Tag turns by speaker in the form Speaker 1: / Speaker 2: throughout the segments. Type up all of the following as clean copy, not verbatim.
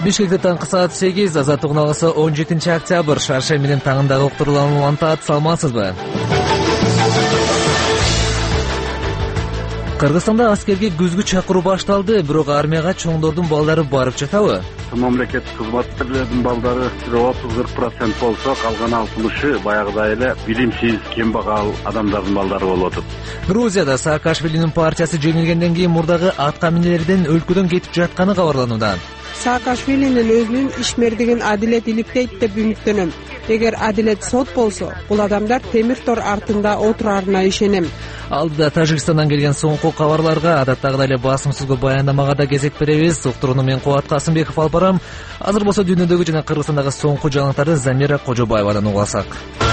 Speaker 1: Бишкекте таңкы саат 8, Азаттык уналгысы 17 октябрь. Шаршай менен таңындагы уктурууларны улантат, саламатсызбы? Кыргызстанда аскерге күзгү чакыруу башталды, бирок армияга чоңдордун балдары барып жатабы?
Speaker 2: Мамлекеттик кызматкерлердин балдары 30-40% болсо, калган 60-ы баягыдай эле билимсиз, кембагал адамдардын балдары болуп атат.
Speaker 1: Грузияда Саакашвилинин партиясы жеңилгенден кийин мурдагы атка минелердин өлкөдөн кетип жатканы кабарланууда.
Speaker 3: Саакашвилинин өзүнүн ишмердигин адилет иликтейт деп үмүттөнөм. Эгер адилет сот болсо, бул адамдар темир тор артында отурарына ишенем.
Speaker 1: Алдыда Тажикстандан келген соңку кабарларга адаттагыдай эле басымсызгы баяндамага да кезек беребиз. Уктурууну мен Кубат Касымбеков алып барам. Азыр болсо дүйнөдөгү жана Кыргызстандагы соңку жаңылыктарды Замира Кожобаевадан угасак.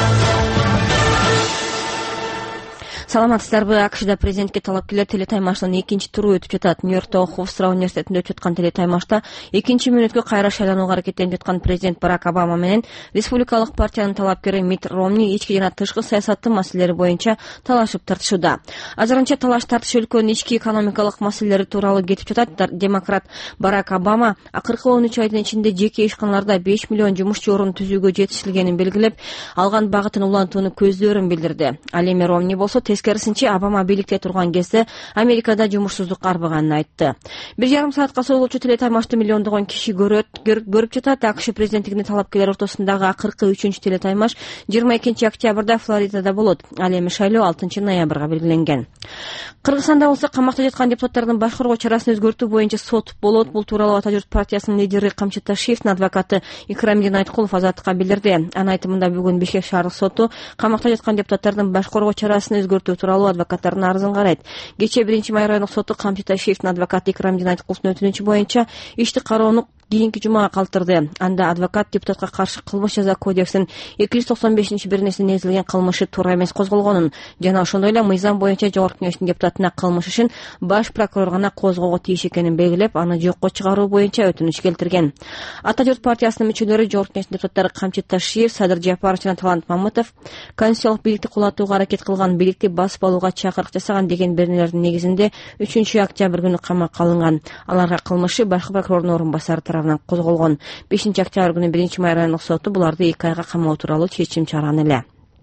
Speaker 4: Саламатсыздарбы? АКШда президентке талапкерлер телетаймашынын экинчи туру өтүп жатат. Нью-Йорктогу Хофстра университетинде өтүп жаткан телетаймашта экинчи мүнөткө кайра шайланууга аракеттенип жаткан президент Барак Обама менен республикалык партиянын талапкери Митт Ромни ички жана тышкы саясаттын маселелери боюнча талашып тартышууда. Азырынча талаш тартыш өлкөнүн ички экономикалык маселелери тууралуу кетип жатат. Демократ Барак Обама акыркы 13 айдын ичинде жеке ишканаларда 5 миллион жумушчу орун түзүүгө жетишилгенин белгилеп, алган багытын улантууну көздөрүн билдирди. Ал эми Ромни болсо тескерисинче Обама бийликте турган кезде Америкада жумушсуздук арбаганын айтты. 1,5 саатка созулчу телетаймашты миллиондогон киши көрүп жатат. АКШ президенттигине талапкерлер ортосундагы акыркы 3-чү телетаймаш 22 октябрда Флоридада болот. Ал эми шайлоо 6 ноябрга белгиленген. Кыргызстанда болсо камакта жаткан депутаттардын баш коргоо чарасын өзгөртүү боюнча сот болот. Бул тууралуу Ата журт партиясынын лидери Камчыт Ташиевдин адвокаты Икрамдин Айткулов Азаттыкка билдирди. Анын айтымында бүгүн Бишкек шаардык соту камакта жаткан депутаттардын баш коргоо чарасын өзгөртүү тууралуу адвокаттардын арызын карайт. Кечээ 1-май райондук соту Камчыт Ташиевдин адвокаты Икрамдин Айткуловдун өтүнүчү боюнча ишти кароону кийинки жумага калтырды. Анда адвокат депутатка каршы кылмыш жаза кодексинин 295-беренесине негизилген кылмышы туура эмес козголгонун жана ошондой эле мыйзам боюнча жогорку кеңештин депутатына кылмыш ишин баш прокурор гана козгоого тийиш экенин белгилеп, аны жокко чыгаруу боюнча өтүнүч келтирген. Ата журт партиясынын мүчөлөрү жогорку кеңештин депутаттары Камчыт Ташиев, Садыр Жапаров жана Талант Мамытов конституциялык бийликти кулатууга аракет кылган, бийликти басып алууга чакырык жасаган деген беренелердин негизинде 3 октябрь күнү камакка алынган. Аларга кылмышы баш прокурордун орун басары козголгон. 5 октябрь күнү 1-май райондук соту буларды 2 айга камоо тууралуу чечим чыгарган эле.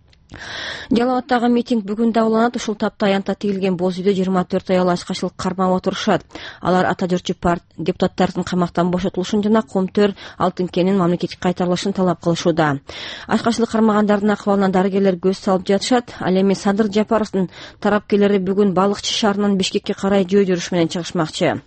Speaker 4: Жалал Абадтагы митинг бүгүн да уланат. Ушул тапта аянтта тигилген боз үйдө 24 аял ачкачылык кармап отурушат. Алар ата журтчу депутаттардын камактан бошотулушун жана Кумтөр алтын кенин мамлекетке кайтарылышын талап кылышууда. Ачкачылык кармагандардын акыбалына дарыгерлер көз салып жатышат. Ал эми Садыр Жапаровдун тарапкерлери бүгүн Балыкчы шаарынан Бишкекке карай жөө жүрүш менен чыгышмакчы.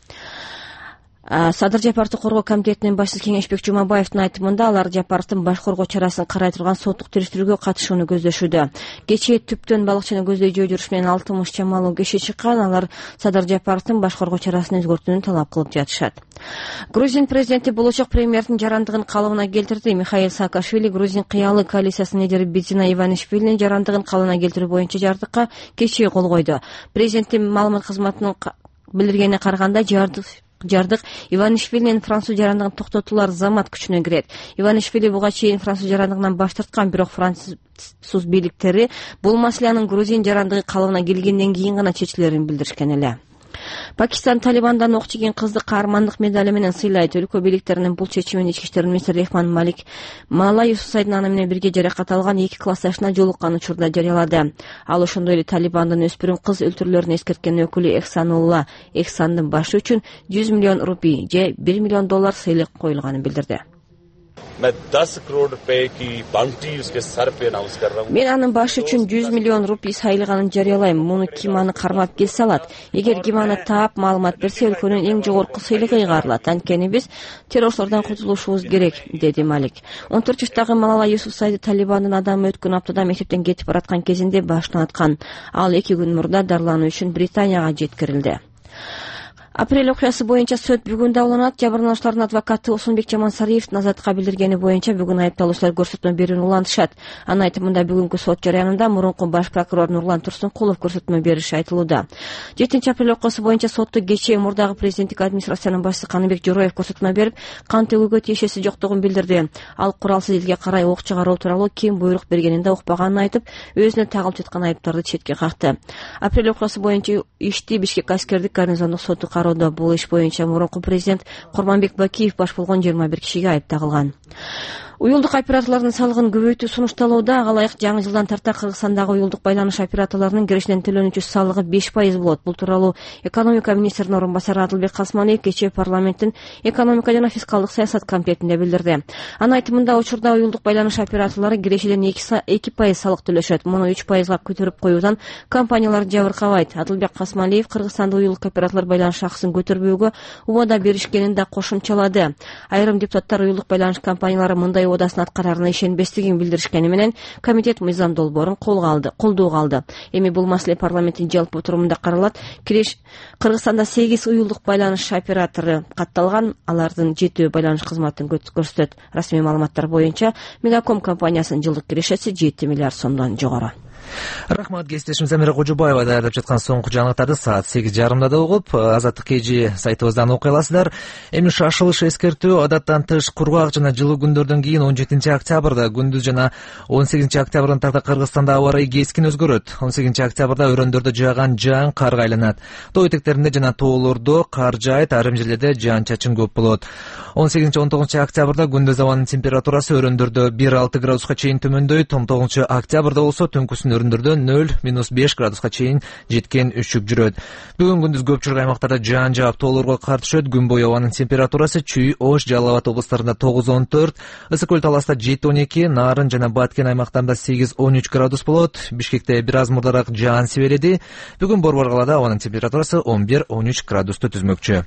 Speaker 4: Садыр Жапаровду коргоо комитетинин башчысы Кеңешбек Жумабаевдин айтымында алар Жапаровдун баш коргоо чарасын карай турган соттук териштирүүгө катышууну көздөшүүдө. Кечээ түптөн Балыкчыны көздөй жөө жүрүш менен 60 чамалуу киши чыккан. Алар Садыр Жапаровдун баш коргоо чарасын өзгөртүүнү талап кылып жатышат. Грузин президенти болочок премьердин жарандыгын калыбына келтирди. Михаил Саакашвили Грузин кыялы коалициясынын лидери Бидзина Иванишвилинин жарандыгын калыбына келтирүү боюнча жардыкка кечээ кол койду. Президенттин маалымат кызматынын билдиргенине караганда жардык Иванишвилинин француз жарандыгын токтотуулар замат күчүнө кирет. Иванишвили буга чейин француз жарандыгынан баш тарткан, бирок француз бийликтери бул маселенин Грузин жарандыгы калыбына келгенден кийин гана чечилерин билдиришкен эле. Пакистан Талибандан ок жеген кызды каармандык медали менен сыйлайт. Өлкө бийликтеринин бул чечимин ички иштер министри Рехман Мала Юсуфзайдын аны менен бирге жаракат алган 2 классташына жолуккан учурда жарыялады. Ал ошондой эле Талибандын өспүрүм кыз өлтүрүүлөрүн эскерткен өкүлү Эхсандын башы үчүн 100 миллион рупий же $1 миллион сыйлык коюлганын билдирди. Мен анын башы үчүн 100 миллион рупий сыйлыганын жарыялайм. Муну ким аны кармап келсе алат. Эгер ким аны таап маалымат берсе, өлкөнүн эң жогорку сыйлыгы ыйгарылат. Анткени биз террорчулардан кутулушубуз керек, деди Малик. 14 жаштагы Малала Юсуфзайды Талибандын адамы өткөн аптада мектептен кетип бараткан кезинде башынан аткан. Ал 2 күн мурда дарылануу үчүн Британияга жеткирилди. Апрель окуясы боюнча сөт бүгүн да уланат. Жабырлануучулардын адвокаты Усунбек Жамансариевдин Азаттыкка билдиргени боюнча бүгүн айыпталуучулар көрсөтмө берүүнү улантышат. Анын айтымында бүгүнкү сот жарыянында мурунку баш прокурор Нурлан Турсункулов көрсөтмө бериши айтылууда. 7 апрель окуясы боюнча сотто кечээ мурдагы президенттик администрациянын башчысы Каныбек Жороев көрсөтмө берип, кан төгүүгө тиешеси жоктугун билдирди. Ал куралсыз элге карай ок чыгаруу тууралуу ким буйрук бергенин да укпаганын айтып, өзүнө тагылып жаткан айыптарды четке какты. Апрель окуясы боюнча ишти Бишкек аскердик гарнизондук соту кароо кароодо. Бул иш боюнча мурунку президент Курманбек Бакиев баш болгон 21 кишиге айып тагылган. Уюлдук операторлордун салыгын көбөйтүү сунушталууда. Ага ылайык жаңы жылдан тарта Кыргызстандагы уюлдук байланыш операторлорунун киришинен төлөнүүчү салыгы 5% болот. Бул тууралуу экономика министринин орун басары Адылбек Касмалиев кечээ парламенттин экономика жана фискалдык саясат комитетинде билдирди. Анын айтымында учурда уюлдук байланыш операторлору киришиден 2% салык төлөшөт. Муну 3%га көтөрүп коюудан компаниялар жабыркабайт. Адылбек Касмалиев Кыргызстанда уюлдук операторлор байланыш акысын көтөрбөөгө убада беришкенин да кошумчалады. Айрым депутаттар уюлдук байланыш компаниялары мындай убадасын аткарарына ишенбестигин билдиришкени менен комитет мыйзам долбоорун колдоого алды. Эми бул маселе парламенттин жалпы отурумунда каралат. Кыргызстанда 8 уюлдук байланыш оператору катталган. Алардын 7 байланыш кызматын көрсөтөт. Расмий маалыматтар боюнча Мегаком компаниясынын жылдык кирешеси 7 миллиард сомдон жогору.
Speaker 1: Рахмат, кесиптешим Замира Кожобаева даярдап жаткан соңку жаңылыктарды саат 8:30 угуп, Азаттык KG сайтыбыздан окуй аласыздар. Эми шашылыш эскертүү адаттан тыш кургак жана жылуу күндөрдөн кийин 17 октябрда күндүз жана 18 октябрдан тарта Кыргызстанда аба ырайы кескин өзгөрөт. 18 октябрда өрөөндөрдө жааган жаан карга айланат. Тоо этектеринде жана тоолордо кар жаайт, айрым жерлерде жаан-чачын көп болот. 18-19 октябрда күндүз абанын температурасы өрөөндөрдө 1-6 градуска чейин төмөндөйт. 19 октябрда болсо түнкүсүн өрөөндөрдө 0-5 градуска чейин жеткен үшүк жүрөт. Бүгүн күндүз көпчүлүк аймактарда жаан жаап тоолорго кар түшөт. Күн бою абанын температурасы Чүй, Ош, Жалал Абад облустарында 9-14, Ысык Көл Таласта 7-12, Нарын жана Баткен аймактарында 8-13 градус болот. Бишкекте бир аз мурдараак жаан сибеледи. Бүгүн Борбор калаада абанын температурасы 11-13 градусту түзмөкчү.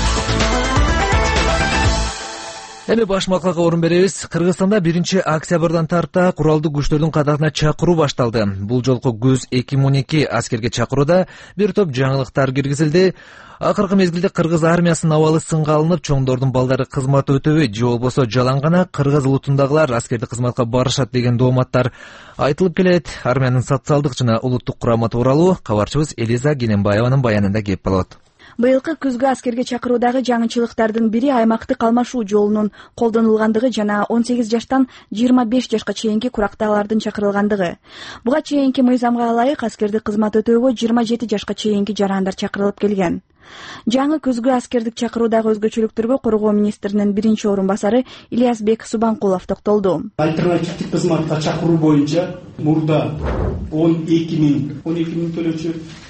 Speaker 1: Эми баш макалга орун беребиз. Кыргызстанда 1 октябрдан тарта куралдуу күчтөрдүн катарына чакыруу башталды. Бул жолку ГУЗ 2012 аскерге чакырууда бир топ жаңылыктар киргизилди. Акыркы мезгилде кыргыз армиясынын абалы сынга алынып, чоңдордун балдары кызмат өтөбөйт же болбосо жалаң гана кыргыз улутундагылар аскердик кызматка барышат деген дооматтар айтылып келет. Армиянын социалдык жана улуттук курамы тууралуу кабарчыбыз Элиза Генембаеванын баянында кеп болот.
Speaker 5: Быйылкы күзгү аскерге чакыруудагы жаңычылыктардын бири аймактык алмашуу жолунун колдонулгандыгы жана 18 жаштан 25 жашка чейинки курактагылардын чакырылгандыгы. Буга чейинки мыйзамга ылайык аскердик кызмат өтөөгө 27 жашка чейинки жарандар чакырылып келген. Жаңы күзгү аскердик чакыруудагы өзгөчөлүктөргө коргоо министринин биринчи орун басары Ильязбек Субанкулов токтолду.
Speaker 6: Альтернативдик кызматка чакыруу боюнча мурда 12 миң төлөөчү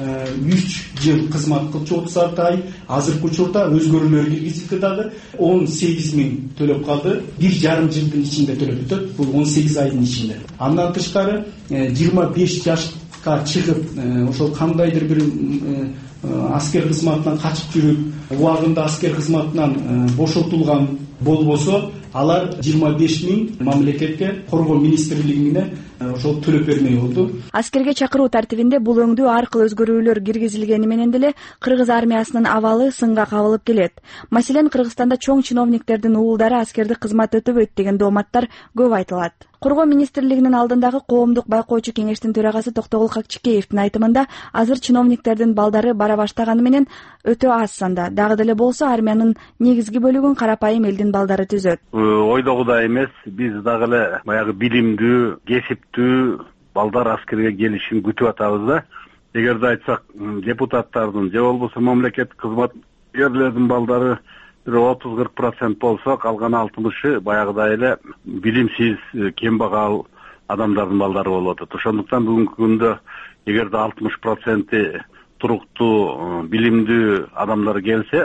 Speaker 6: 3 жыл кызмат кылчу 36 ай, азыркы учурда өзгөрүүлөр киргизилди дагы 18 миң төлөп калды. 1,5 жылдын ичинде төлөп өтөт. Бул 18 айдын ичинде. Андан тышкары 25 жашка чыгып ошол кандайдыр бир аскер кызматынан качып жүрүп, убагында аскер кызматынан бошотулган болбосо, алар 25 миң мамлекетке коргоо министрлигине ошол төлөп бермей болду.
Speaker 5: Аскерге чакыруу тартибинде бул өңдүү аркылуу өзгөрүүлөр киргизилгени менен деле кыргыз армиясынын абалы сынга кабылып келет. Маселен, Кыргызстанда чоң чиновниктердин уулдары аскердик кызмат өтөбөйт деген дооматтар көп айтылат. Коргоо министрлигинин алдындагы коомдук байкоочу кеңештин төрагасы Токтогул Какчикеевдин айтымында азыр чиновниктердин балдары бара баштаганы менен өтө аз санда. Дагы деле болсо армиянын негизги бөлүгүн карапайым элдин балдары түзөт.
Speaker 2: Ойдогудай эмес, биз дагы эле баягы билимдүү, кесиптүү балдар аскерге келишин күтүп атабыз да. Эгерде айтсак, депутаттардын же болбосо мамлекеттик кызматкерлердин балдары 30-40% болсо, калган 60-ы баягыдай эле билимсиз, кембагал адамдардын балдары болуп атат. Ошондуктан бүгүнкү күндө эгерде 60% туруктуу, билимдүү адамдар келсе,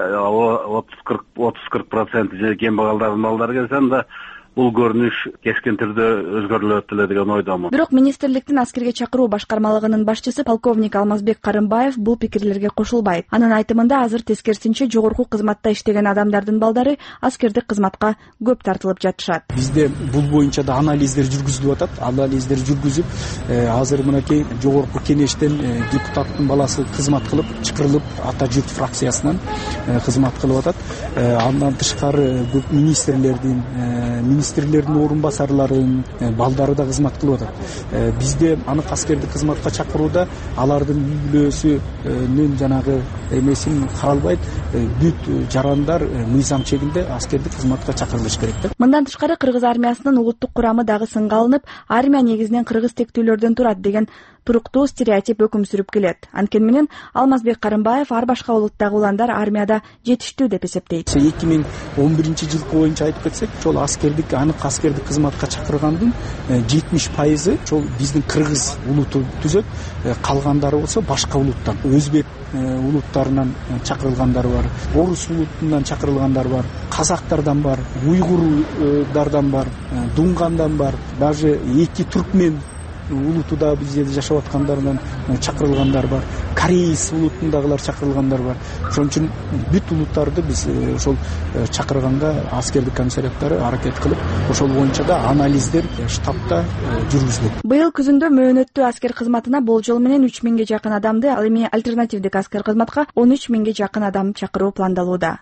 Speaker 2: 30-40% же кембагалдардын балдары келсе, анда бул көрүнүш кескен түрдө өзгөрүлөт эле деген ойдомун.
Speaker 5: Бирок министрликтин аскерге чакыруу башкармалыгынын башчысы полковник Алмазбек Карымбаев бул пикирлерге кошулбайт. Анын айтымында азыр тескерисинче жогорку кызматта иштеген адамдардын балдары аскердик кызматка көп тартылып жатышат.
Speaker 6: Бизде бул боюнча да анализдер жүргүзүлүп атат. Анализдер жүргүзүп, азыр мынакей жогорку кенештен депутаттын баласы кызмат кылып, чакырылып, ата журт фракциясынан кызмат кылып атат. Андан тышкары көп министрлердин орун басарларын балдары да кызмат кылып атат. Бизде анык аскердик кызматка чакырууда алардын үй-бүлөсүнүн жанагы эмесин каралбайт. Бүт жарандар мыйзам чегинде аскердик кызматка чакырылыш керек да.
Speaker 5: Мындан тышкары кыргыз армиясынын улуттук курамы дагы сынга алынып, армия негизинен кыргыз тектүүлөрдөн турат деген туруктуу стереотип өкүм сүрүп келет. Анткени менен Алмазбек Карымбаев ар башка улуттагы уландар армияда жетиштүү деп эсептейт.
Speaker 6: 2011 жылкы боюнча айтып кетсек, ошол анык аскердик кызматка чакыргандын 70% ошол биздин кыргыз улуту түзөт. Калгандары болсо башка улуттан, өзбек улуттарынан чакырылгандар бар, орус улутунан чакырылгандар бар, казактардан бар, уйгурдардан бар, дунгандан бар, даже 2 түркмен улуту да биз жерде жашап аткандарынан чакырылгандар бар, кореец улутундагылар чакырылгандар бар. Ошон үчүн бүт улуттарды биз ошол чакырганга аскердик комиссариаттары аракет кылып, ошол боюнча да анализдер штабта жүргүзүлөт.
Speaker 5: Быйыл күзүндө мөөнөттүү аскер кызматына болжол менен 3000 жакын адамды, ал эми альтернативдик аскер кызматка 13000 жакын адам чакыруу пландалууда.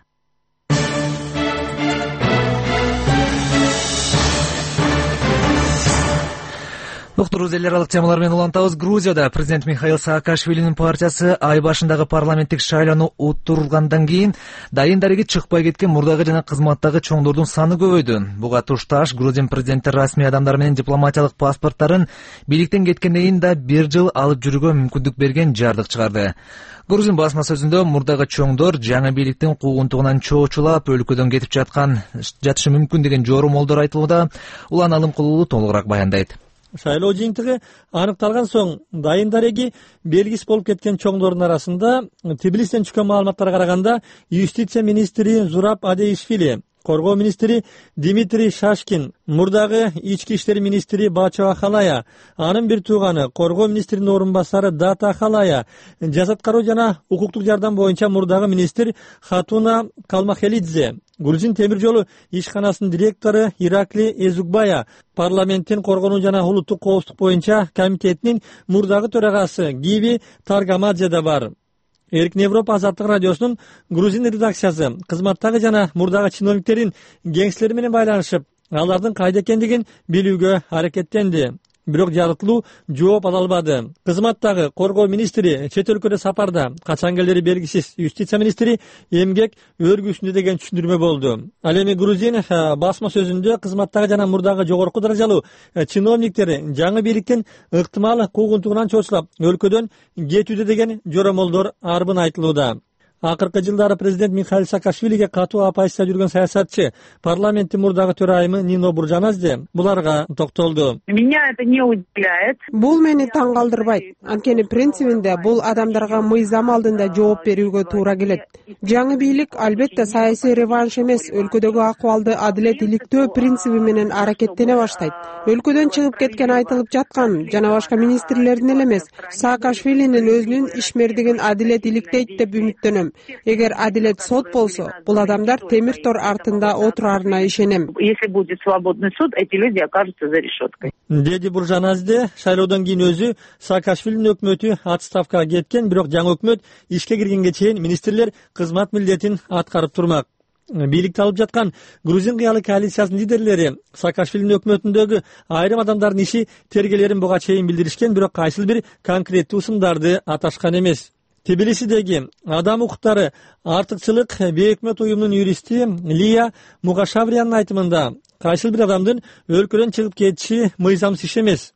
Speaker 1: Доктор эл аралык темалар менен улантабыз. Грузияда президент Михаил Саакашвилинин партиясы ай башындагы парламенттик шайлоону уттургандан кийин дайын дареги чыкпай кеткен мурдагы жана кызматтагы чоңдордун саны көбөйдү. Буга тушташ Грузин президенти расмий адамдар менен дипломатиялык паспорттарын бийликтен кеткенден кийин да 1 жыл алып жүрүүгө мүмкүндүк берген жардык чыгарды. Грузин басма сөзүндө мурдагы чоңдор жаңы бийликтин куугунтугунан чоочулап өлкөдөн кетип жатышы мүмкүн деген жоромолдор айтылууда. Улан Алымкулуу толугураак баяндайт.
Speaker 7: Шайлоо жыйынтыгы аныкталган соң дайын дареги белгисиз болуп кеткен чоңдордун арасында Тбилисиден түшкөн маалыматтарга караганда юстиция министри Зураб Адеишвили, коргоо министри Дмитрий Шашкин, мурдагы ички иштер министри Бачо Ахалая, анын бир тууганы коргоо министринин орун басары Дата Ахалая, жазаткаруу жана укуктук жардам боюнча мурдагы министр Хатуна Калмахелидзе, Грузин темир жолу ишканасынын директору Иракли Эзукбая, парламенттин коргонуу жана улуттук коопсуздук боюнча комитетинин мурдагы төрагасы Гиви Таргамадзе да бар. Эркин Европа азаттык радиосунун грузин редакциясы кызматтагы жана мурдагы чиновниктердин кеңселери менен байланышып, алардын кайда экендигин билүүгө аракеттенди. Бирок жарыктылуу жооп ала албады. Кызматтагы коргоо министри чет өлкөдө сапарда, качан келери белгисиз. Юстиция министри эмгек өргүсүндө деген түшүндүрмө болду. Ал эми Грузин басма сөзүндө кызматтагы жана мурдагы жогорку даражалуу чиновниктер жаңы бийликтин ыктымал куугунтугунан чоочулап өлкөдөн кетүүдө деген жоромолдор арбын айтылууда. Акыркы жылдары президент Михаил Саакашвилиге катуу оппозиция жүргөн саясатчы парламенттин мурдагы төрайымы Нино Буржаназде буларга токтолду.
Speaker 3: Меня это не удивляет. Бул мени таң калтырбайт. Анткени принцибинде бул адамдарга мыйзам алдында жооп берүүгө туура келет. Жаңы бийлик албетте саясий реванш эмес, өлкөдөгү акыбалды адилет иликтөө принциби менен аракеттене баштайт. Өлкөдөн чыгып кеткен айтылып жаткан жана башка министрлердин эле эмес, Саакашвилинин өзүнүн ишмердигин адилет иликтейт деп үмүттөнөм. Эгер адилет сот болсо, бул адамдар темир тор артында отурарына ишенем.
Speaker 8: Если будет свободный суд, эти люди окажутся за решеткой.
Speaker 7: Деди Буржаназде шайлоодон кийин өзү Саакашвилинин өкмөтү отставкага кеткен, бирок жаңы өкмөт ишке киргенге чейин министрлер кызмат милдетин аткарып турмак. Бийликти алып жаткан Грузин кыялы коалициясынын лидерлери Саакашвилинин өкмөтүндөгү айрым адамдардын иши тергелерин буга чейин билдиришкен, бирок кайсыл бир конкреттүү ысымдарды аташкан эмес. Тбилисидеги адам укуктары артыкчылык бейөкмөт уюмунун юристи Лия Мугашавриянын айтымында кайсыл бир адамдын өлкөдөн чыгып кетиши мыйзамсыз иш эмес.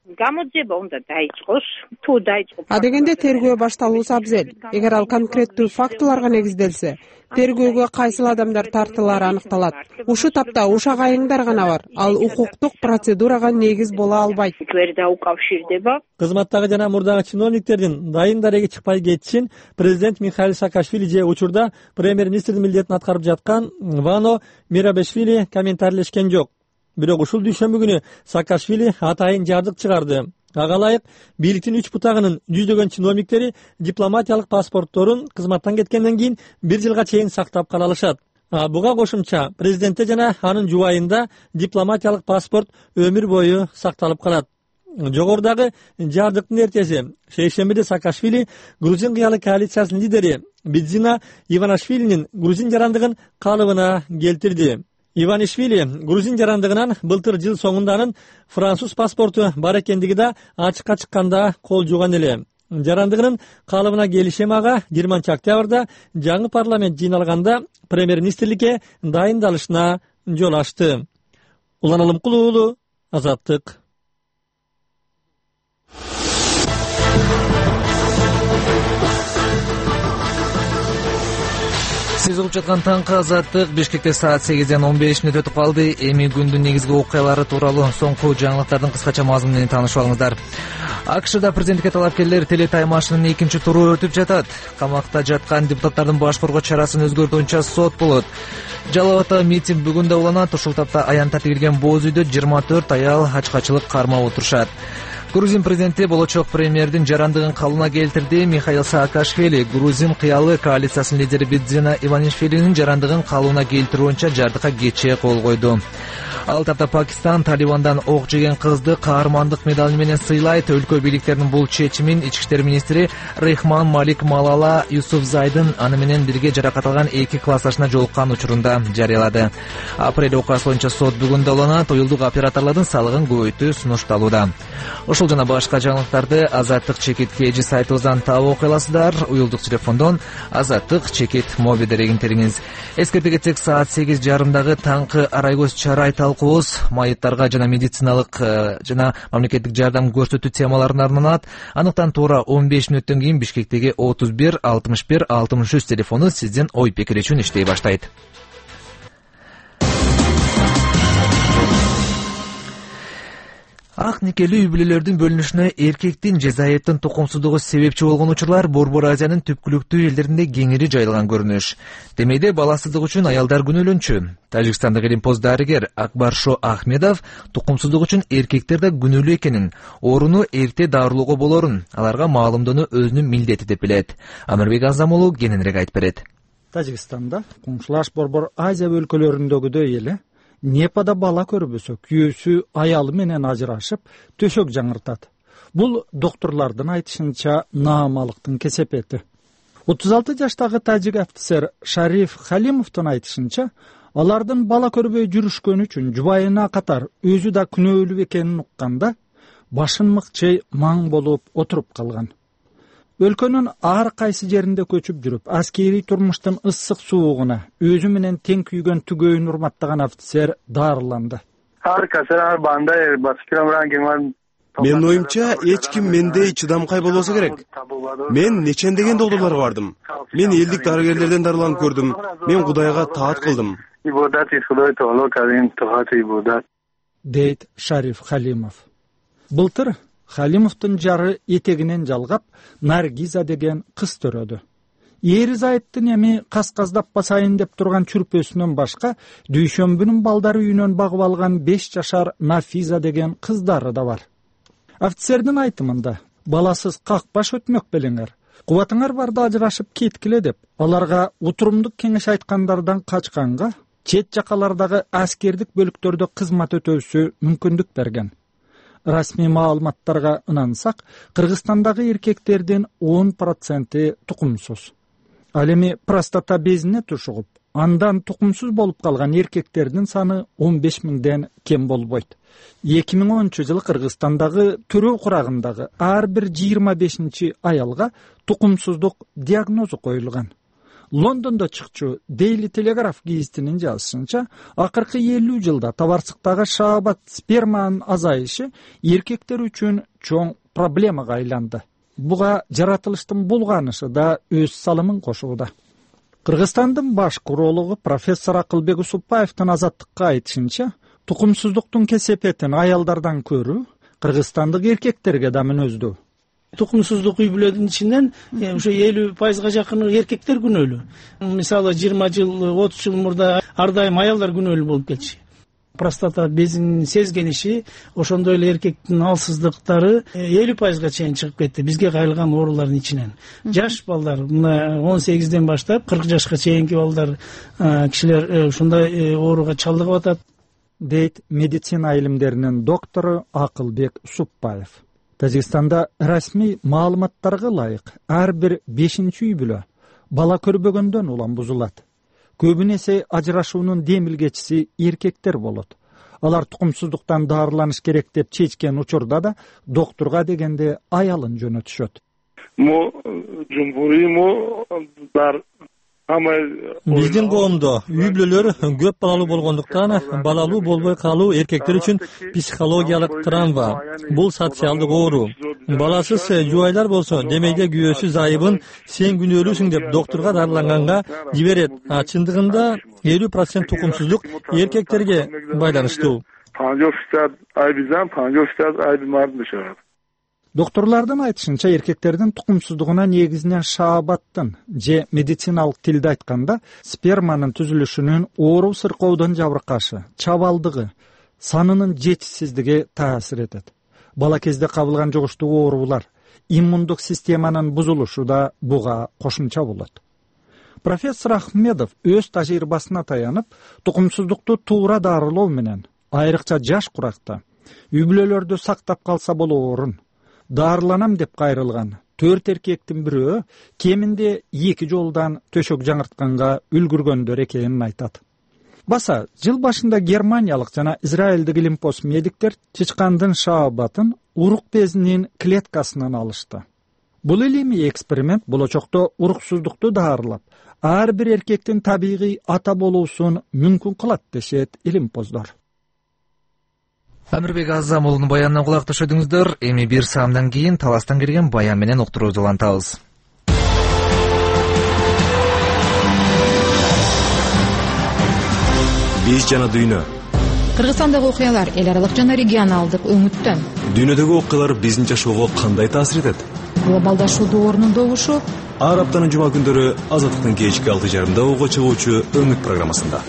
Speaker 3: Адегенде тергөө башталуусу абзел. Эгер ал конкреттүү фактыларга негизделсе, тергөөгө кайсыл адамдар тартылары аныкталат. Ушу тапта ушак айыңдар гана бар. Ал укуктук процедурага негиз боло албайт.
Speaker 7: Кызматтагы жана мурдагы чиновниктердин дайын дареги чыкпай кетишин президент Михаил Саакашвили же учурда премьер-министрдин милдетин аткарып жаткан Вано Мирабешвили комментарийлешкен жок. Бирок ушул дүйшөмбү күнү Саакашвили атайын жардык чыгарды. Ага ылайык бийликтин 3 бутагынын жүздөгөн чиновниктери дипломатиялык паспортторун кызматтан кеткенден кийин 1 жылга чейин сактап кала алышат. Буга кошумча президентте жана анын жубайында дипломатиялык паспорт өмүр бою сакталып калат. Жогорудагы жардыктын эртеси шейшембиде Саакашвили Грузин кыялы коалициясынын лидери Бидзина Иванишвилинин грузин жарандыгын калыбына келтирди. Иванишвили грузин жарандыгынан былтыр жыл соңунда анын француз паспорту бар экендиги да ачыкка чыкканда кол жууган эле. Жарандыгынын калыбына келишем ага 20 октябрда жаңы парламент жыйналганда премьер-министрликке дайындалышына жол ачты. Улан Алымкулуу, Азаттык.
Speaker 1: Сиз угуп жаткан таңкы Азаттык. Бишкекте саат 8:15 өтүп калды. Эми күндүн негизги окуялары тууралуу соңку жаңылыктардын кыскача мазмуну менен таанышып алыңыздар. АКШда президенттикке талапкерлер телетаймашынын экинчи туру өтүп жатат. Камакта жаткан депутаттардын баш коргоо чарасын өзгөртүүнчө сот болот. Жалал Абадта митинг бүгүн да уланат. Ушул тапта аян тартиптелген боз үйдө 24 аял ачкачылык кармап отурушат. Грузин президенти болочок премьердин жарандыгын калыбына келтирди. Михаил Саакашвили Грузин кыялы коалициясынын лидери Бидзина Иванишвилинин жарандыгын калыбына келтирүү боюнча жардыкка кечээ кол койду. Ал тапта Пакистан Талибандан ок жеген кызды каармандык медали менен сыйлайт. Өлкө бийликтеринин бул чечимин ички иштер министри Рейхман Малик Малала Юсуфзайдын аны менен бирге жаракат алган 2 классташына жолуккан учурунда жарыялады. Апрель окуясы боюнча сот бүгүн да уланат. Уюлдук операторлордун салыгын көбөйтүү сунушталууда. Ушул жана башка жаңылыктарды Азаттык чекит KG сайтыбыздан таап окуй аласыздар. Уюлдук телефондон Азаттык чекит моби дерегин териңиз. Эскерте кетсек, саат 8:30 таңкы арай көз чарай талкуубуз майыттарга жана медициналык жана мамлекеттик жардам көрсөтүү темаларына арналат. Аныктан туура 15 мүнөттөн кийин Бишкектеги 31 61 63 телефону сиздин ой пикир үчүн иштей баштайт. Ак никелүү үй бүлөлөрдүн бөлүнүшүнө эркектин же зайыптын тукумсуздугу себепчи болгон учурлар Борбор Азиянын түпкүлүктүү элдеринде кеңири жайылган көрүнүш. Демейде баласыздык үчүн аялдар күнөөлөнчү. Тажикстандык илимпоз дарыгер Акбаршо Ахмедов тукумсуздук үчүн эркектер да күнөөлүү экенин, ооруну эрте дарылоого болорун, аларга маалымдоону өзүнүн милдети деп билет. Амирбек Азамолу кененирээк айтып берет.
Speaker 9: Тажикстанда кумшлаш Борбор Азия өлкөлөрүндөгүдөй эле Непада бала көрбөсө күйөөсү аялы менен ажырашып, төшөк жаңыртат. Бул доктурлардын айтышынча наамалыктын кесепети. 36 жаштагы тажик офицер Шариф Халимовдун айтышынча, алардын бала көрбөй жүрүшкөнү үчүн жубайына катар өзү да күнөөлүү экенин укканда, башын мыкчай маң болуп отуруп калган. Өлкөнүн ар кайсы жеринде көчүп жүрүп, аскерий турмуштун ысык суугуна өзү менен тең күйгөн түгөйүн урматтаган офицер дарыланды.
Speaker 10: Менин оюмча, эч ким мендей чыдамкай болбосо керек. Мен нечендеген доктурларга бардым. Мен элдик дарыгерлерден дарыланып көрдүм. Мен Кудайга таат кылдым.
Speaker 9: Дейт Шариф Халимов. Былтыр Халимовдун жары этегинен жалгап, Наргиза деген кыз төрөдү. Эри зайыттын эми кас-каздап басайын деп турган чүрпөсүнөн башка, дүйшөмбүнүн балдары үйүнөн багып алган 5 жашар Нафиза деген кыздары да бар. Офицердин айтымында, баласыз какпаш өтмөк белеңер. Кубатыңар барда ажырашып кеткиле деп, аларга утурумдук кеңеш айткандардан качканга, чет жакалардагы аскердик бөлүктөрдө кызмат өтөбүсү мүмкүндүк берген. Расмий маалыматтарга ынансак, Кыргызстандагы эркектердин 10% тукумсуз. Ал эми простата безине тушугуп, андан тукумсуз болуп калган эркектердин саны 15 000ден кем болбойт. 2010-жылы Кыргызстандагы төрөө курагындагы ар бир 25 аялга тукумсуздук диагнозу коюлган. Лондондо чыкчу Daily Telegraph гезитинин жазышынча, акыркы 50 жылда табарсыктагы шаабат сперманын азайышы эркектер үчүн чоң проблемага айланды. Буга жаратылыштын булганышы да өз салымын кошууда. Кыргызстандын баш курологу профессор Акылбек Усупбаевдин Азаттыкка айтышынча, тукумсуздуктун кесепетин аялдардан көрүү кыргызстандык эркектерге да мүнөздүү.
Speaker 11: Тукумсуздук үй бүлөнүн ичинен ушу 50%га жакын эркектер күнөөлүү. Мисалы 20 жыл, 30 жыл мурда ар дайым аялдар күнөөлүү болуп келчү. Простата безинин сезгениши, ошондой эле эркектин алсыздыктары 50%га чейин чыгып кетти бизге кайрылган оорулардын ичинен. Жаш балдар, мына 18ден баштап 40 жашка чейинки балдар, кишилер ушундай ооруга чалдыгып атат, дейт медицина илимдеринин доктору Акылбек Усупбаев. Тажикстанда расмий маалыматтарга ылайык ар бир 5-чи үй бүлө бала көрбөгөндөн улам бузулат. Көбүнесе ажырашуунун демилгечиси эркектер болот. Алар тукумсуздуктан дарыланыш керек деп чечкен учурда да доктурга дегенде аялын жөнөтүшөт.
Speaker 7: Биздин коомдо үй бүлөлөр көп балалуу болгондуктан балалуу болбой калуу эркектер үчүн психологиялык травма. Бул социалдык оору. баласыз жубайлар болсо демейде күйөөсү айыбын сен күнөөлүүсүң деп доктурга дарыланганга жиберет. Чындыгында 50% тукумсуздук эркектерге байланыштуу.
Speaker 9: Доктурлардын айтышынча, эркектердин тукумсуздугуна негизинен шаабаттын же медициналык тилде айтканда сперманын түзүлүшүнүн оору сыркоодон жабыркашы, чабалдыгы, санынын жетишсиздиги таасир этет. Бала кезде кабылган жугуштуу оорулар, иммундук системанын бузулушу да буга кошумча болот. Профессор Ахмедов өз тажрыйбасына таянып, тукумсуздукту туура дарылоо менен, айрыкча жаш куракта, үй бүлөлөрдө сактап калса болоорун дарыланам деп кайрылган 4 эркектин бирөө кеминде 2 жолдан төшөк жаңыртканга үлгүргөндөр экенин айтат. Баса, жыл башында германиялык жана израилдик илимпоз медиктер чычкандын шаабатын урук безинин клеткасынан алышты. Бул илимий эксперимент болочокто уруксуздукту дарылап, ар бир эркектин табигый ата болуусун мүмкүн кылат дешет илимпоздор.
Speaker 1: Амирбек Азам уулунун баянына кулак түшөдүңүздөр. Эми бир саамдан кийин таластан келген баян менен уктурууну улантабыз.
Speaker 12: Биз жана дүйнө.
Speaker 13: Кыргызстандагы окуялар эл аралык жана регионалдык өңүттөн.
Speaker 12: Дүйнөдөгү окуялар биздин жашоого кандай таасир этет?
Speaker 13: Глобалдашуудун орнунда угушуп,
Speaker 12: ар аптанын жума күндөрү Азаттыктын кечки 6:30 ого чыгуучу өңүт программасында.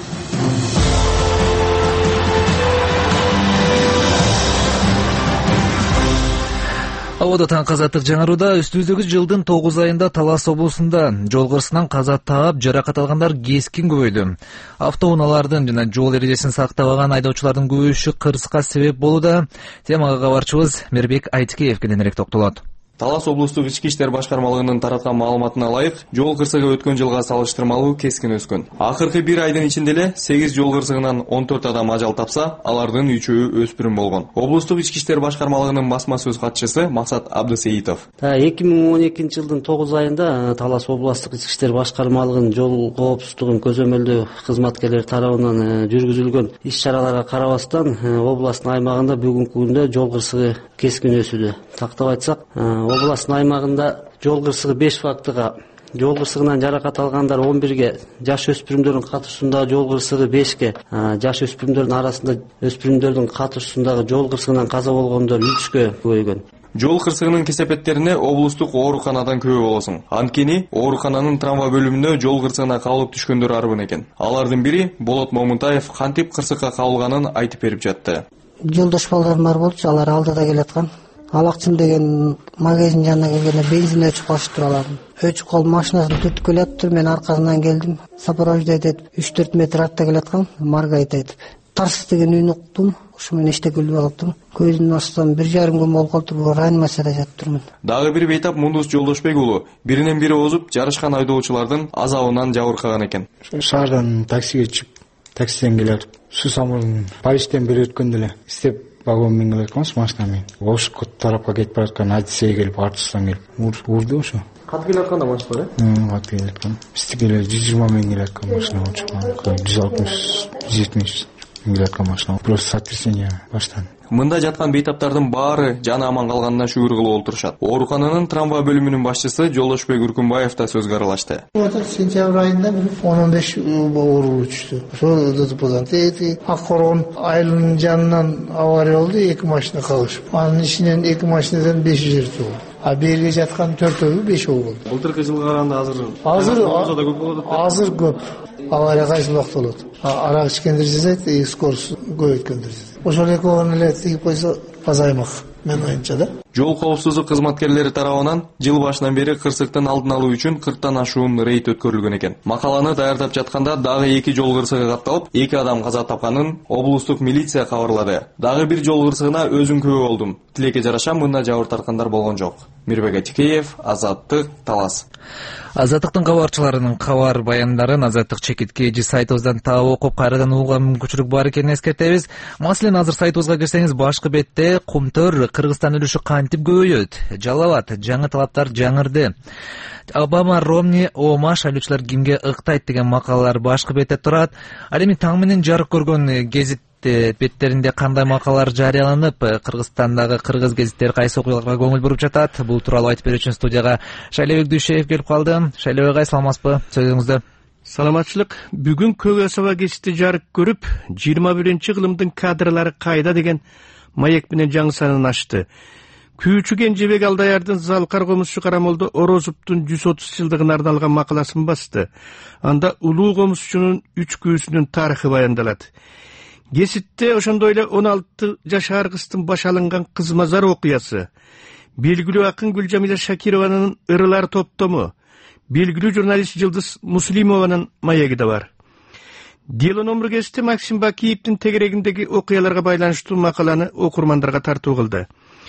Speaker 1: Абада таң казаттык жаңырууда үстүбүздөгү жылдын 9 айында Талас облусунда жол кырсынан каза таап, жаракат алгандар кескин көбөйдү. Автоунаалардын жана жол эрежесин сактабаган айдоочулардын көбөйүшү кырсыкка себеп болууда. Темага кабарчыбыз Мирбек Айтикеев кененирээк токтолот.
Speaker 14: Талас облустук ички иштер башкармалыгынын тараткан маалыматына ылайык, жол кырсыгы өткөн жылга салыштырмалуу кескин өскөн. Акыркы 1 айдын ичинде эле 8 жол кырсыгынан 14 адам ажал тапса, алардын 3-өө өспүрүм болгон. Облустук ички иштер башкармалыгынын басма сөз катчысы Максат Абдысеитов.
Speaker 15: 2012 жылдын 9 айында Талас облустук ички иштер башкармалыгынын жол коопсуздугун көзөмөлдөө кызматкерлери тарабынан жүргүзүлгөн иш-чараларга карабастан, областтын аймагында бүгүнкү күндө жол кырсыгы кескин өсүүдө. Тактап айтсак, областтын аймагында жол кырсыгы 5 фактыга, жол кырсыгынан жаракат алгандар 11ге, жаш өспүрүмдөрдүн катышуусундагы жол кырсыгы 5ке, жаш өспүрүмдөрдүн арасында өспүрүмдөрдүн катышуусундагы жол кырсыгынан каза болгондор 3кө көбөйгөн.
Speaker 14: Жол кырсыгынын кесепеттерине облустук ооруканадан күбө болосуң. Анткени оорукананын травма бөлүмүндө жол кырсыгына кабылып түшкөндөр арбын экен. Алардын бири Болот Момунтаев кантип кырсыкка кабылганын айтып берип жатты.
Speaker 16: Жолдош балдарым бар болчу, алар алдыда келаткан. Алакчын деген магазин жанына келгенде бензин өчүп калышып туралардым. Өчүп калып машинасын түртүп келаптыр, мен аркасынан келдим. Сопровождать этип 3-4 метр артта келаткан, Маргарита айтып. Тарс деген үн уктум, ушу менен иште күлүп алыптым. Көзүмдүн астынан 1,5 күн болуп калыптыр, реанимацияда жатыптырмын.
Speaker 14: Дагы бир бейтап Мундус Жолдошбек уулу биринен бири озуп, жарышкан айдоочулардын азабынан жабыркаган экен.
Speaker 17: Шаардан таксиге чыгып, таксиден келип, суу самурдун Парижден бери өткөндө эле истеп вагон менен келатканбыз машинамен. Ошко тарапка кетип бараткан айдсеге келип, артыстан келип урду ошо.
Speaker 14: Кат келатканда машина,
Speaker 17: кат келаткан. Бизди эле 120 миң келаткан машина болчу. 160-170 миң келаткан машина. Просто сотрясение баштан.
Speaker 14: Мында жаткан бейтаптардын баары жаны аман калганына шүгүр кылып отурушат. Оорукананын травма бөлүмүнүн башчысы Жолдошбек Үркүнбаев да сөзгө аралашты.
Speaker 18: Сентябрь айында 15 оору түштү. Ошол ДТПдан Аккорон айылынын жанынан авария болду, 2 машина калышып. Анын ичинен 2 машинадан 5 жертүү болду. А берге жаткан 4-өө 5 болду.
Speaker 14: Былтыркы жылга караганда
Speaker 18: азыр көп. Авария кайсы убакта болот? Арак ичкендер жазайт, скорость көбөйткөндөр жазайт. Ошол экөөнү эле тигип койсо азаймак. Мен оюмча да.
Speaker 14: Жол коопсуздук кызматкерлери тарабынан жыл башынан бери кырсыктын алдын алуу үчүн 40тан ашуун рейд өткөрүлгөн экен. Макаланы даярдап жатканда дагы 2 жол кырсыгы катталып, 2 адам каза тапканын облустук милиция кабарлады. Дагы бир жол кырсыгына өзүм күбө болдум. Тилекке жараша мында жабыр тарткандар болгон жок. Мирбек Айтикеев, Азаттык, Талас.
Speaker 1: Азаттыктын кабарчыларынын кабар баяндарын Азаттык чекитки эжи сайтыбыздан таап окуп кайрадан угууга мүмкүнчүлүк бар экенин эскертебиз. Маселен, азыр сайтыбызга кирсеңиз башкы бетте Кумтөр Кыргызстан үлүшү кантип көбөйөт, Жалал абад, жаңы талаптар жаңырды, Обама, Ромни, Ома шайлоочулар кимге ыктайт деген макалалар башкы бетте турат. Ал эми таң менен жарык көргөн гезит беттеринде кандай макалалар жарыяланып, Кыргызстандагы кыргыз гезиттери кайсы окуяларга көңүл буруп жатат? Бул тууралуу айтып берүү үчүн студияга Шайлебек Дүйшеев келип калды. Шайлебек агай, саламатсызбы? Сөзүңүздө.
Speaker 19: Саламатчылык. Бүгүн Көк Асаба гезити жарык көрүп, 21-кылымдын кадрлары кайда деген маек менен жаңы санын ачты. Күүчү Кенжебек Алдаярдын Залкар комузчу Карамолдо Орозовдун 130 жылдыгына арналган макаласын басты. Анда улуу комузчунун 3 күүсүнүн тарыхы баяндалат. Гезитте ошондой эле 16 жашар кыздын баш алынган Кызмазар окуясы, белгилүү акын Гүлжамиля Шакированын Ырылар топтому, белгилүү журналист Жылдыз Муслимованын маеги да бар. Дело номер гезити Максим Бакиевдин тегерегиндеги окуяларга байланыштуу макаланы окурмандарга тартуу кылды.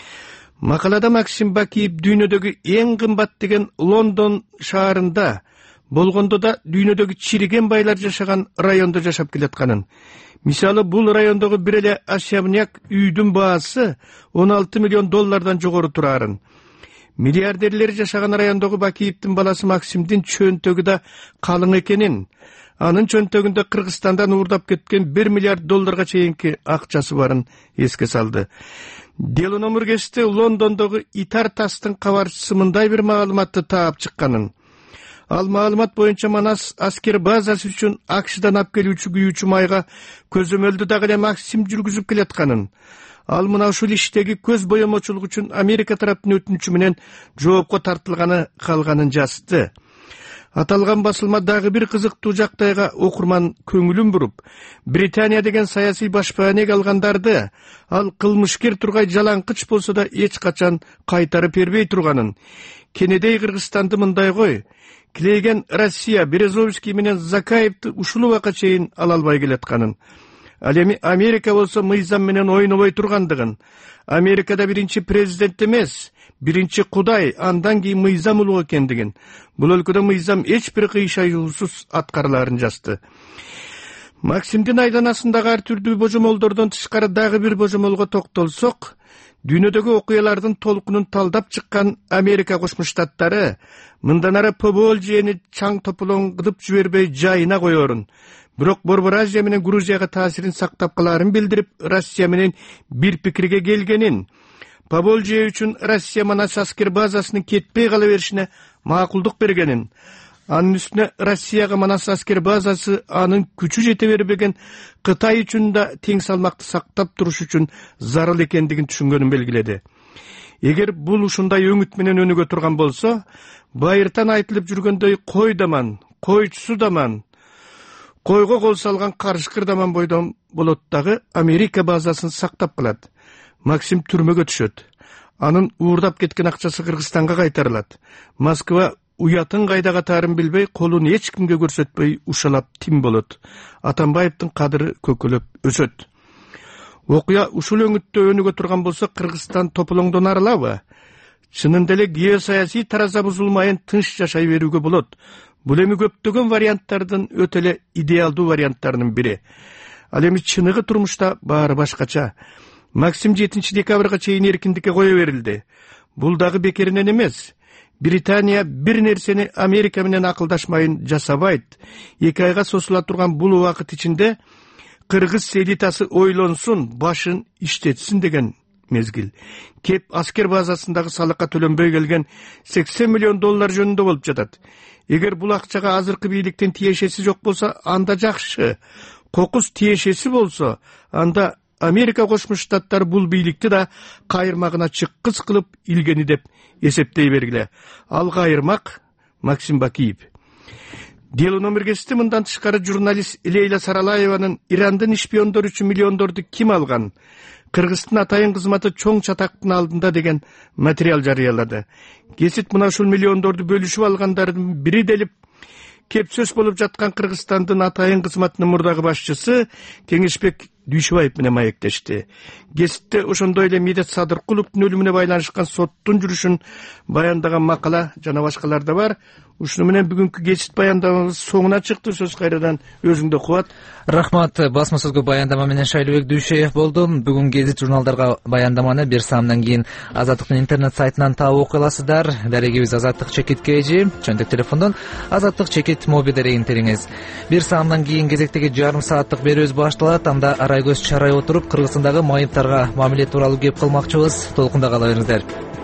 Speaker 19: Макалада Максим Бакиев дүйнөдөгү эң кымбат деген Лондон шаарында болгондо да дүйнөдөгү чириген байлар жашаган райондо жашап келатканын. Мисалы, бул райондогу бир эле особняк үйдүн баасы $16 миллион жогору турарын. Миллиардерлер жашаган райондогу Бакиевдин баласы Максимдин чөнтөгү да калың экенин, анын чөнтөгүндө Кыргызстандан уурдап кеткен $1 миллиард чейинки акчасы барын эске салды. Дело номер гезити Лондондогу Итар тастын кабарчысы мындай бир маалыматты таап чыкканын. Ал маалымат боюнча Манас аскер базасы үчүн АКШдан алып келүүчү күйүүчү майга көзөмөлдү дагы эле Максим жүргүзүп келатканын. Ал мына ушул иштеги көз боемочулук үчүн Америка тараптын өтүнүчү менен жоопко тартылганы калганын жазды. Аталган басылма дагы бир кызыктуу жактайга окурман көңүлүн буруп, Британия деген саясий башпаанег алгандарды ал кылмышкер тургай жалаңкыч болсо да эч качан кайтарып бербей турганын, Кенедей Кыргызстанды мындай кой, Клейген Россия Березовский менен Закаевди ушул убакка чейин ала албай келатканын. Ал эми Америка болсо мыйзам менен ойнобой тургандыгын, Америкада биринчи президент эмес, биринчи Кудай, андан кийин мыйзам улуу экендигин, бул өлкөдө мыйзам эч бир кыйшаюусуз аткарыларын жазды. Максимдин айланасындагы ар түрдүү божомолдордон тышкары дагы бир божомолго токтолсок, дүйнөдөгү окуялардын толкунун талдап чыккан Америка Кошмо Штаттары мындан ары Поволжьени чаң тополоң кылып жибербей жайына коерун. Бирок Борбор Азия менен Грузияга таасирин сактап каларын билдирип, Россия менен бир пикирге келгенин, Поволжье үчүн Россия Манас аскер базасынын кетпей кала беришине макулдук бергенин, анын үстүнө Россияга Манас аскер базасы анын күчү жете бербеген Кытай үчүн да тең салмакты сактап туруш үчүн зарыл экендигин түшүнгөнүн белгиледи. Эгер бул ушундай өңүт менен өнүгө турган болсо, байыртан айтылып жүргөндөй кой даман, койчусу даман, койго кол салган карышкыр даман бойдон болот дагы Америка базасын сактап калат. Максим түрмөгө түшөт. Анын уурдап кеткен акчасы Кыргызстанга кайтарылат. Москва уятын кайда катарын билбей, колун эч кимге көрсөтпөй ушалап тим болот. Атамбаевдин кадыры көкөлөп өсөт. Окуя ушул өңүттө өнүгө турган болсо, Кыргызстан тополоңдон арылабы? Чынында эле геосаясий тараза бузулмайын тынч жашай берүүгө болот. Бул эми көптөгөн варианттардын өтө эле идеалдуу варианттарынын бири. Ал эми чыныгы турмушта баары башкача. Максим 7 декабрга чейин эркиндикке кое берилди. Бул дагы бекеринен эмес. Британия бир нерсени Америка менен акылдашмайын жасабайт. 2 айга созула турган бул убакыт ичинде кыргыз элитасы ойлонсун, башын иштетсин деген мезгил. Кеп аскер базасындагы салыкка төлөнбөй келген $80 миллион жөнүндө болуп жатат. Эгер бул акчага азыркы бийликтин тиешеси жок болсо, анда жакшы. Кокус тиешеси болсо, анда Америка Кошмо Штаттары бул бийликти да кайырмагына чыккыс кылып илгени деп эсептей бергиле. Ал кайырмак Максим Бакиев. Дело номер гезити мындан тышкары журналист Лейла Саралаеванын Ирандын шпиондору үчүн миллиондорду ким алган, Кыргыздын атайын кызматы чоң чатактын алдында деген материал жарыялады. Гезит мына ушул миллиондорду бөлүшүп алгандардын бири делип, кеп сөз болуп жаткан Кыргызстандын атайын кызматынын мурдагы башчысы Кеңешбек Дүйшөбаев менен маектешти. Гезитте ошондой эле Медет Садыркуловдун өлүмүнө байланышкан соттун жүрүшүн баяндаган макала жана башкалар да бар. ушуну менен бүгүнкү кечит баяндамабыз соңуна чыкты. Сөз кайрадан өзүңдө Кубат.
Speaker 1: Рахмат. Басма сөзгө баяндама менен Шайлыбек Дүйшеев болду. Бүгүн гезит журналдарга баяндаманы бир саамдан кийин Азаттыктын интернет сайтынан таап окуй аласыздар. Дарегибиз Азаттык чекит KG, чөнтөк телефондон Азаттык чекит моби дарегин териңиз. Бир саамдан кийин кезектеги жарым сааттык берүүбүз башталат. Анда арай көз чарай отуруп Кыргызстандагы майыптарга мамиле тууралуу кеп кылмакчыбыз. Толкунда кала бериңиздер.